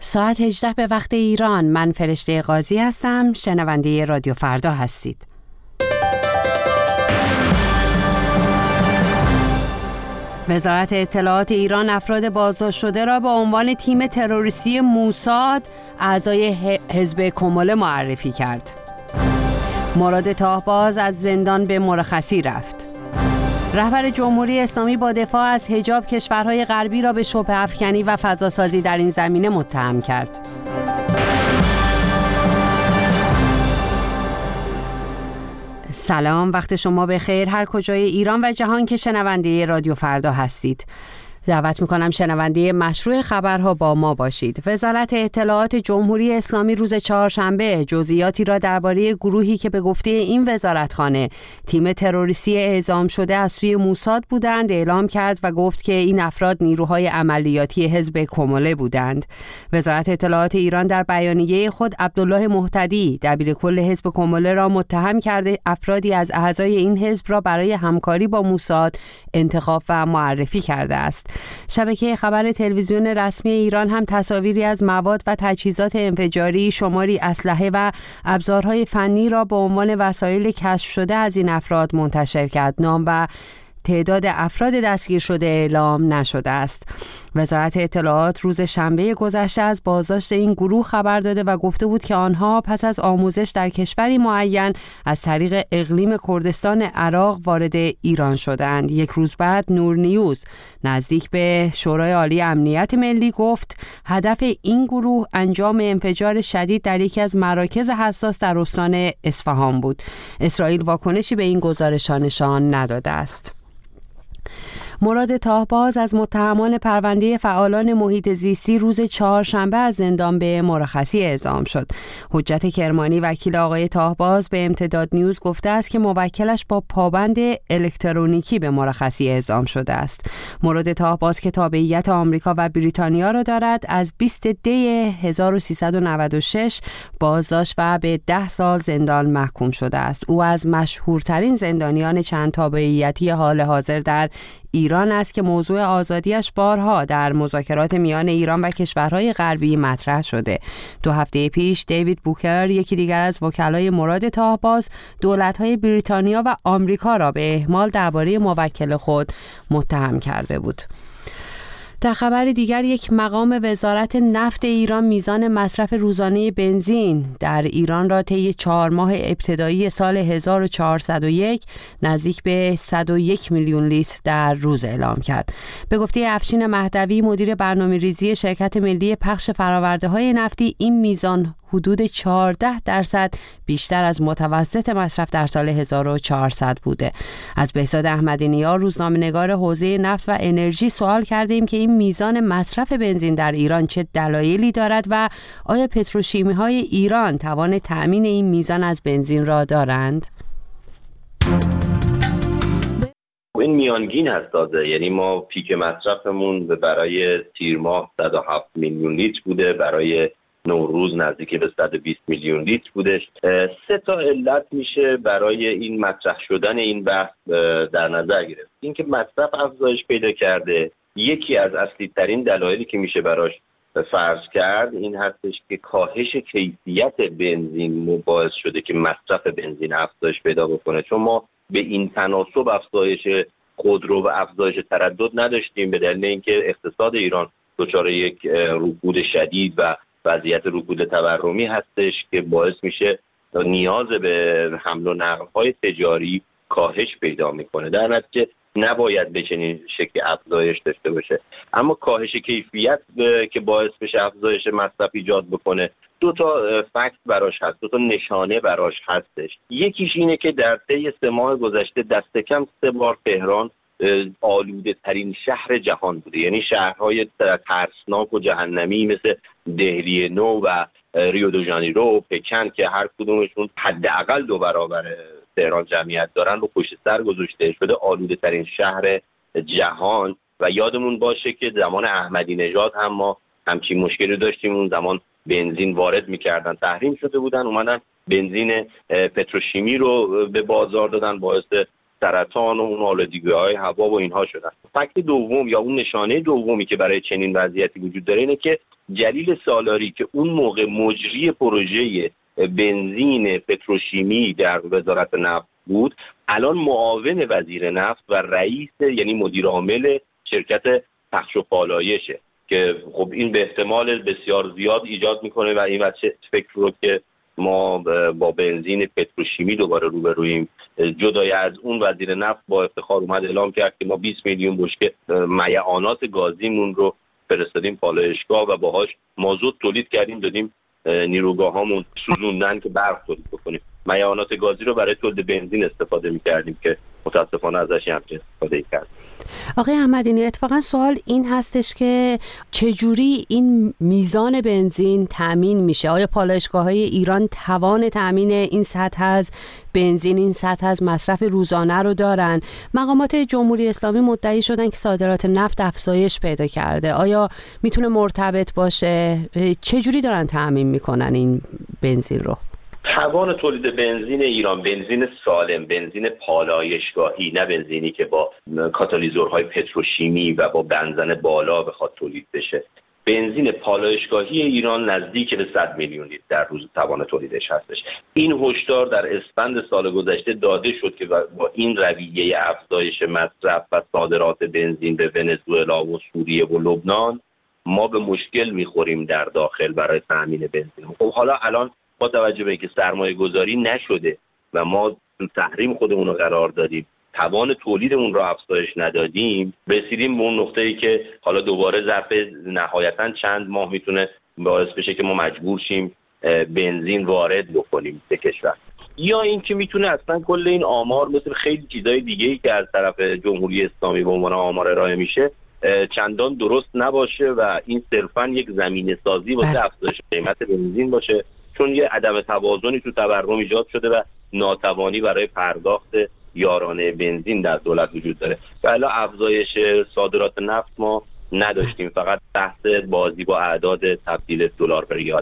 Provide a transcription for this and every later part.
ساعت 18 به وقت ایران. من فرشته قاضی هستم. شنونده رادیو فردا هستید. وزارت اطلاعات ایران افراد بازداشت شده را به عنوان تیم تروریستی موساد اعضای حزب کموله معرفی کرد. مراد طاهباز از زندان به مرخصی رفت. رهبر جمهوری اسلامی با دفاع از حجاب کشورهای غربی را به شبهه افکنی و فضاسازی در این زمینه متهم کرد. سلام، وقت شما بخیر هر کجای ایران و جهان که شنونده رادیو فردا هستید. دعوت میکنم شنونده مشروع خبرها با ما باشید. وزارت اطلاعات جمهوری اسلامی روز چهارشنبه جزئیاتی را درباره گروهی که به گفته این وزارتخانه تیم تروریستی اعزام شده از سوی موساد بودند اعلام کرد و گفت که این افراد نیروهای عملیاتی حزب کموله بودند. وزارت اطلاعات ایران در بیانیه خود عبدالله مهتدی دبیرکل حزب کموله را متهم کرده افرادی از اعضای این حزب را برای همکاری با موساد انتخاب و معرفی کرده است. شبکه خبر تلویزیون رسمی ایران هم تصاویری از مواد و تجهیزات انفجاری، شماری اسلحه و ابزارهای فنی را به عنوان وسایل کشف شده از این افراد منتشر کرد. نام و تعداد افراد دستگیر شده اعلام نشده است. وزارت اطلاعات روز شنبه گذشته از بازداشت این گروه خبر داده و گفته بود که آنها پس از آموزش در کشوری معین از طریق اقلیم کردستان عراق وارد ایران شدند. یک روز بعد نور نیوز نزدیک به شورای عالی امنیت ملی گفت هدف این گروه انجام انفجار شدید در یکی از مراکز حساس در استان اصفهان بود. اسرائیل واکنشی به این گزارش‌ها نشان نداده است. مراد طاهباز از متهمان پرونده فعالان محیط زیستی روز چهارشنبه از زندان به مرخصی اعزام شد. حجت کرمانی وکیل آقای طاهباز به امتداد نیوز گفته است که موکلش با پابند الکترونیکی به مرخصی اعزام شده است. مراد طاهباز که تابعیت آمریکا و بریتانیا را دارد از 20 دی 1396 بازداشت و به 10 سال زندان محکوم شده است. او از مشهورترین زندانیان چند تابعیتی حال حاضر در ایران است که موضوع آزادیش بارها در مذاکرات میان ایران و کشورهای غربی مطرح شده. 2 هفته پیش دیوید بوکر، یکی دیگر از وکلای مراد طاهباز، دولت‌های بریتانیا و آمریکا را به اهمال درباره موکل خود متهم کرده بود. در خبر دیگر، یک مقام وزارت نفت ایران میزان مصرف روزانه بنزین در ایران را طی 4 ماه ابتدایی سال 1401 نزدیک به 101 میلیون لیتر در روز اعلام کرد. به گفته افشین مهدوی مدیر برنامه‌ریزی شرکت ملی پخش فرآورده‌های نفتی، این میزان حدود 14% بیشتر از متوسط مصرف در سال 1400 بوده. از بهزاد احمدی نیا، روزنامه‌نگار حوزه نفت و انرژی، سوال کردیم که این میزان مصرف بنزین در ایران چه دلایلی دارد و آیا پتروشیمی‌های ایران توان تأمین این میزان از بنزین را دارند؟ این میانگین هست داده، یعنی ما پیک مصرفمون برای تیر ماه 107 میلیون لیتر بوده، برای نوروز نزدیک به 120 میلیون لیتر بودش. 3 تا علت میشه برای این مطرح شدن این بحث در نظر گرفت. اینکه مصرف افزایش پیدا کرده، یکی از اصلی ترین دلایلی که میشه براش فرض کرد این هستش که کاهش کیفیت بنزین باعث شده که مصرف بنزین افزایش پیدا بکنه، چون ما به این تناسب افزایش خودرو و افزایش تردد نداشتیم به دلیل اینکه اقتصاد ایران دچار یک رکود شدید و وضعیت رکود تورمی هستش که باعث میشه نیاز به حمل و نقل‌های تجاری کاهش پیدا میکنه. در نتیجه نباید به چنین شکل افزایش داشته باشه، اما کاهش کیفیت که باعث بشه افزایش مصرف ایجاد بکنه 2 تا فکت براش هست، 2 تا نشانه براش هستش. یکیش اینه که در طی 3 ماه گذشته دست کم 3 بار تهران آلوده ترین شهر جهان بوده، یعنی شهرهای ترسناک و جهنمی مثل دهلی نو و ریو دو ژانیرو و پکن که هر کدومشون حداقل 2 برابر تهران جمعیت دارن رو پشت سر گذاشته شده آلوده ترین شهر جهان. و یادمون باشه که زمان احمدی نژاد هم ما همچین مشکلی داشتیم، اون زمان بنزین وارد میکردن، تحریم شده بودن، اومدن بنزین پتروشیمی رو به بازار دادن، باعث سرطان و اون آلودگی‌های هوا و اینها شدن. فکت دوم یا اون نشانه دومی که برای چنین وضعیتی وجود داره اینه که جلیل سالاری که اون موقع مجری پروژه بنزین پتروشیمی در وزارت نفت بود، الان معاون وزیر نفت و رئیس یعنی مدیر عامل شرکت پخش و پالایشه که خب این به احتمال بسیار زیاد ایجاد میکنه و این فکر رو که ما با بنزین پتروشیمی دوباره روبرویم. جدای از اون وزیر نفت با افتخار اومد اعلام کرد که ما 20 میلیون بشکه میعانات گازیمون رو فرستادیم پالایشگاه و باهاش مازوت تولید کردیم دادیم نیروگاهامون سوزوندن که برق تولید بکنیم. میعانات گازی رو برای تولید بنزین استفاده می‌کردیم که متاسفانه ازش همچین استفاده کرد. آقای احمدینی، اتفاقا سوال این هستش که چجوری این میزان بنزین تأمین میشه؟ آیا پالایشگاه‌های ایران توان تأمین این سطح از بنزین، این سطح از مصرف روزانه رو دارن؟ مقامات جمهوری اسلامی مدعی شدن که صادرات نفت افزایش پیدا کرده. آیا میتونه مرتبط باشه؟ چجوری دارن تأمین میکنن این بنزین رو؟ توان تولید بنزین ایران بنزین سالم، بنزین پالایشگاهی، نه بنزینی که با کاتالیزورهای پتروشیمی و با بنزن بالا بخواد تولید بشه. بنزین پالایشگاهی ایران نزدیک به 100 میلیون لیتر در روز توان تولیدش هستش. این هشدار در اسفند سال گذشته داده شد که با این رویه افزایش مصرف و صادرات بنزین به ونزوئلا و سوریه و لبنان ما به مشکل میخوریم در داخل برای تامین بنزین. خب حالا الان با توجه به اینکه سرمایه گذاری نشده و ما تو تحریم خودمون رو قرار دادیم، توان تولیدمون رو افزایش ندادیم، رسیدیم به اون نقطه‌ای که حالا دوباره ظرف نهایتاً چند ماه میتونه باعث بشه که ما مجبور شیم بنزین وارد بکنیم به کشور. یا اینکه میتونه اصلا کل این آمار مثل خیلی چیزای دیگه‌ای که از طرف جمهوری اسلامی به عنوان آمار ارائه میشه چندان درست نباشه و این صرفاً یک زمینه‌سازی واسه افزایش قیمت بنزین باشه، چون یه عدم توازنی تو تورم ایجاد شده و ناتوانی برای پرداخت یارانه بنزین در دولت وجود داره. و الا افزایش صادرات نفت ما نداشتیم، فقط بحث بازی با اعداد تبدیل دلار به ریال.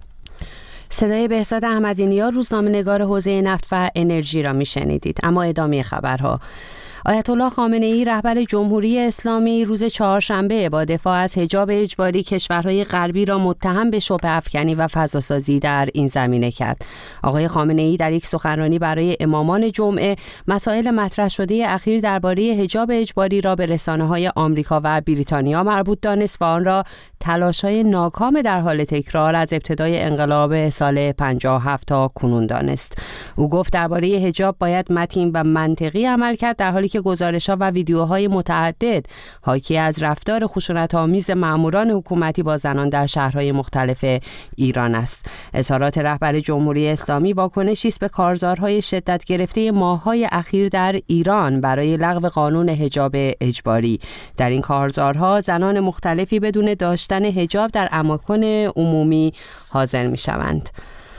صدای بهزاد احمدی‌نیا، روزنامه‌نگار حوزه نفت و انرژی را میشنیدید. اما ادامه خبرها. آیت الله خامنه‌ای رهبر جمهوری اسلامی روز چهارشنبه با دفاع از حجاب اجباری کشورهای غربی را متهم به شبهه افکنی و فضاسازی در این زمینه کرد. آقای خامنه‌ای در یک سخنرانی برای امامان جمعه مسائل مطرح شده اخیر درباره حجاب اجباری را به رسانه‌های آمریکا و بریتانیا مربوط دانست و آن را تلاش‌های ناکام در حال تکرار از ابتدای انقلاب سال 57 تا کنون دانست. او گفت درباره حجاب باید متین و منطقی عمل کرد، در حالی که گزارش‌ها و ویدیوهای متعدد حاکی از رفتار خشونت‌آمیز ماموران حکومتی با زنان در شهرهای مختلف ایران است. اظهارات رهبر جمهوری اسلامی واکنشی است به کارزارهای شدت گرفته ماه‌های اخیر در ایران برای لغو قانون حجاب اجباری. در این کارزارها زنان مختلفی بدون داشتن حجاب در اماکن عمومی حاضر می‌شوند.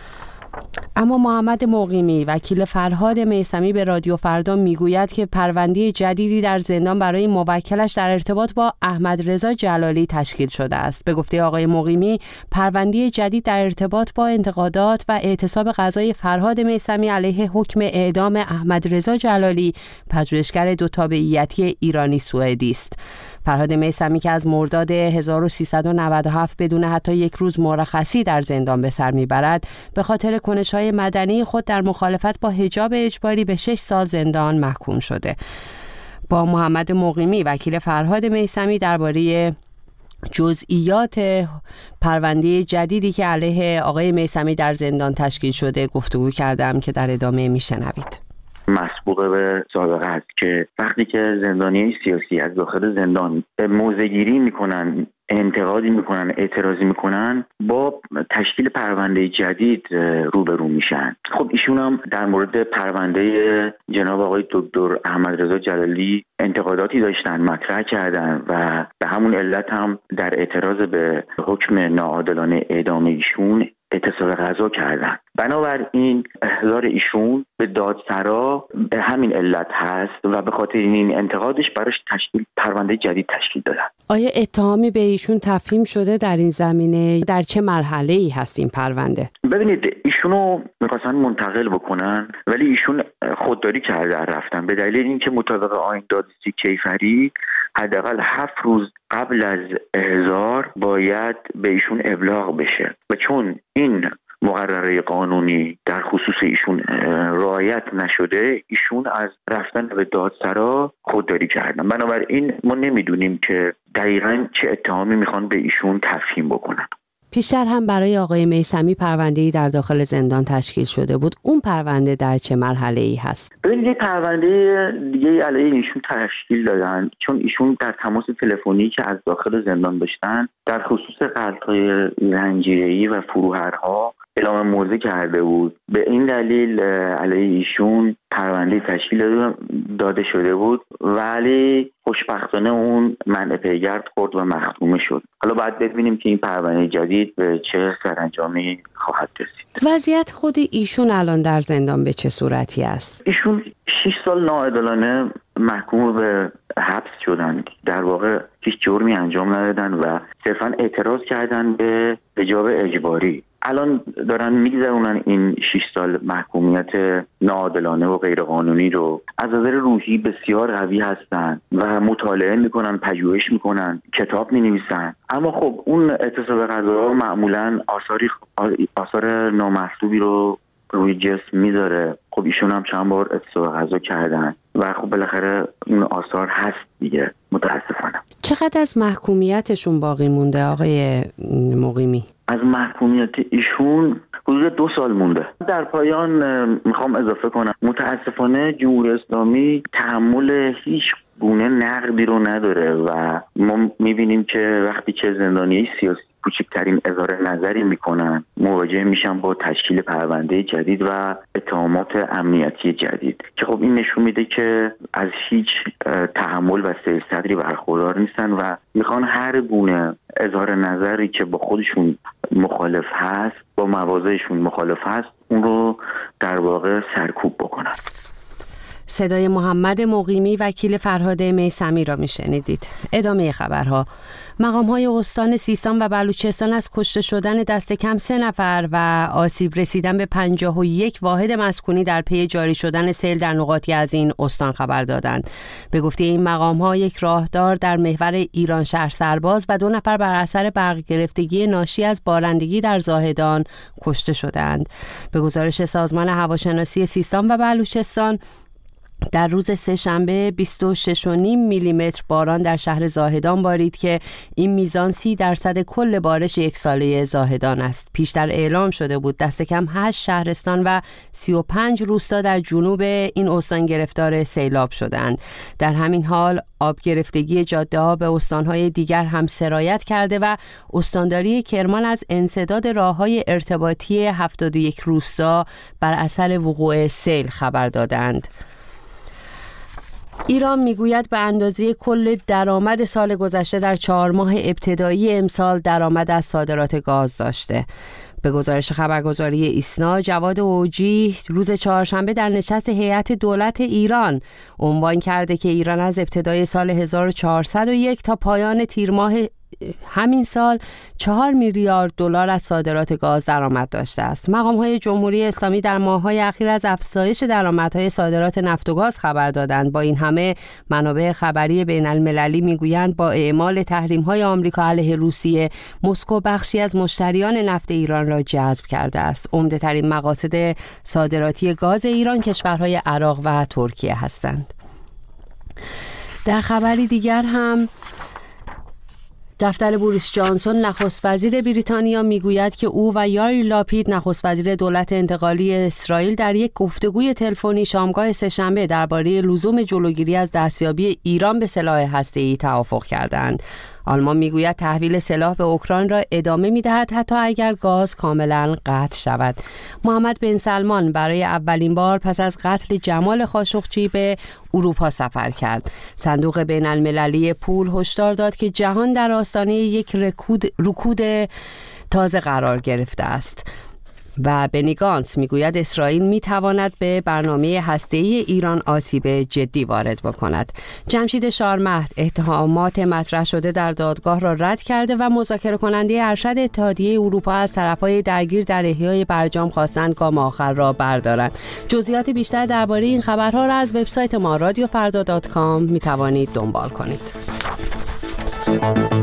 اما محمد مقیمی، وکیل فرهاد میثمی، به رادیو فردا میگوید که پرونده جدیدی در زندان برای موکلش در ارتباط با احمد رضا جلالی تشکیل شده است. به گفته آقای مقیمی، پرونده جدید در ارتباط با انتقادات و اعتصاب قضای فرهاد میثمی علیه حکم اعدام احمد رضا جلالی، پژوهشگر دو تابعیتی ایرانی سوئدی است. فرهاد میثمی که از مرداد 1397 بدون حتی یک روز مرخصی در زندان به سر میبرد، به خاطر کنش‌های مدنی خود در مخالفت با حجاب اجباری به 6 سال زندان محکوم شده. با محمد مقیمی، وکیل فرهاد میثمی، درباره جزئیات پرونده جدیدی که علیه آقای میثمی در زندان تشکیل شده گفتگو کردم که در ادامه میشنوید. مسبوقه به سابقه است که وقتی که زندانیان سیاسی از داخل زندان موضع‌گیری میکنن، انتقادی میکنن، اعتراضی میکنن، با تشکیل پرونده جدید روبرو میشن. خب ایشون هم در مورد پرونده جناب آقای دکتر احمد رضا جلالی انتقاداتی داشتن، مطرح کردن و به همون علت هم در اعتراض به حکم ناعادلانه اعدام ایشون اعتصاب غذا کردن. بنابراین احضار ایشون به دادسرا به همین علت هست و به خاطر این انتقادش براش تشکیل پرونده جدید تشکیل دادن. آیا اتهامی به ایشون تفهیم شده در این زمینه؟ در چه مرحله‌ای هست این پرونده؟ ببینید، ایشونو می‌خواستن منتقل بکنن ولی ایشون خودداری کرده رفتن به دلیل اینکه مطابق آیین دادرسی کیفری حداقل 7 روز قبل از احضار باید به ایشون ابلاغ بشه و چون این مقرره قانونی در خصوص ایشون رعایت نشده، ایشون از رفتن به دادسرا خودداری کردن. بنابراین ما نمیدونیم که دقیقاً چه اتهامی میخوان به ایشون تفهیم بکنن. پیشتر هم برای آقای میثمی پرونده‌ای در داخل زندان تشکیل شده بود. اون پرونده در چه مرحله‌ای هست؟ ببین یه پرونده دیگه علیه ایشون تشکیل دادن، چون ایشون در تماس تلفنی که از داخل زندان داشتن در خصوص قتل‌های زنجیره‌ای و فروهرها اعلام موضع کرده بود. به این دلیل علیه ایشون پرونده تشکیل داده شده بود، ولی خوشبختانه اون منع پیگرد خورد و مختومه شد. حالا باید ببینیم که این پرونده جدید به چه سرانجامی خواهد رسید. وضعیت خود ایشون الان در زندان به چه صورتی است؟ ایشون 6 سال ناعادلانه محکوم به حبس شدن. در واقع هیچ جرمی انجام ندادن و صرفا اعتراض کردن به حجاب اجباری. الان دارن میگذرونن این 6 سال محکومیت ناعادلانه و غیرقانونی رو. از نظر روحی بسیار قوی هستن و مطالعه میکنن، پژوهش میکنن، کتاب مینویسن. اما خب اون اعتصاب غذاها معمولا آثار نامطلوبی رو روی جسم میذاره. خب ایشون هم چند بار اعتصاب غذا کردن و خب بالاخره اون آثار هست دیگه، متاسفانه. چقدر از محکومیتشون باقی مونده آقای مقیمی؟ از محکومیت ایشون حدود 2 سال مونده. در پایان میخوام اضافه کنم متاسفانه جمهوری اسلامی تحمل هیچ گونه نقدی رو نداره و ما میبینیم که وقتی که زندانی سیاسی کوچکترین اظهار نظری میکنن مواجه میشن با تشکیل پرونده جدید و اتهامات امنیتی جدید که خب این نشون میده که از هیچ تحمل و سیر صدری برخوردار نیستن و میخوان هر گونه اظهار نظری که با خودشون مخالف هست، با مواضعشون مخالف هست، اون رو در واقع سرکوب بکنن. صدای محمد مقیمی وکیل فرهاد میثمی را میشنیدید. ادامه خبرها. مقام‌های استان سیستان و بلوچستان از کشته شدن دست کم 3 نفر و آسیب رسیدن به 51 واحد مسکونی در پی جاری شدن سیل در نقاطی از این استان خبر دادند. به گفته این مقام‌ها یک راهدار در محور ایران شهر سرباز و 2 نفر بر اثر برق گرفتگی ناشی از بارندگی در زاهدان کشته شدند. به گزارش سازمان هواشناسی سیستان و بلوچستان در روز سه‌شنبه 26.5 میلیمتر باران در شهر زاهدان بارید که این میزان 30% کل بارش یک ساله زاهدان است. پیشتر اعلام شده بود دست کم 8 شهرستان و 35 روستا در جنوب این استان گرفتار سیلاب شدند. در همین حال آب گرفتگی جاده‌ها به استان‌های دیگر هم سرایت کرده و استانداری کرمان از انسداد راه‌های ارتباطی 71 روستا بر اثر وقوع سیل خبر دادند. ایران میگوید به اندازه کل درآمد سال گذشته در 4 ماه ابتدایی امسال درآمد از صادرات گاز داشته. به گزارش خبرگزاری ایسنا، جواد اوجی روز چهارشنبه در نشست هیئت دولت ایران عنوان کرده که ایران از ابتدای سال 1401 تا پایان تیر ماه همین سال 4 میلیارد دلار از صادرات گاز درآمد داشته است. مقام‌های جمهوری اسلامی در ماه‌های اخیر از افزایش درآمدهای صادرات نفت و گاز خبر دادند. با این همه منابع خبری بین‌المللی میگویند با اعمال تحریم‌های آمریکا علیه روسیه، مسکو بخشی از مشتریان نفت ایران را جذب کرده است. عمده‌ترین مقاصد صادراتی گاز ایران کشورهای عراق و ترکیه هستند. در خبری دیگر هم دفتر بوریس جانسون نخست وزیر بریتانیا میگوید که او و یاری لاپید نخست وزیر دولت انتقالی اسرائیل در یک گفتگوی تلفنی شامگاه سه‌شنبه درباره لزوم جلوگیری از دستیابی ایران به سلاح هسته‌ای توافق کردند. آلمان میگوید تحویل سلاح به اوکراین را ادامه میدهد حتی اگر گاز کاملا قطع شود. محمد بن سلمان برای اولین بار پس از قتل جمال خاشقچی به اروپا سفر کرد. صندوق بین المللی پول هشدار داد که جهان در آستانه یک رکود تازه قرار گرفته است. و بنی گانتس میگوید اسرائیل میتواند به برنامه هسته‌ای ایران آسیب جدی وارد بکند. جمشید شارمهد اتهامات مطرح شده در دادگاه را رد کرده و مذاکره کننده ارشد اتحادیه اروپا از طرفهای درگیر در احیای برجام خواستند گام آخر را بردارند. جزئیات بیشتر درباره این خبرها را از وبسایت ما رادیوفردا.com میتوانید دنبال کنید. شد.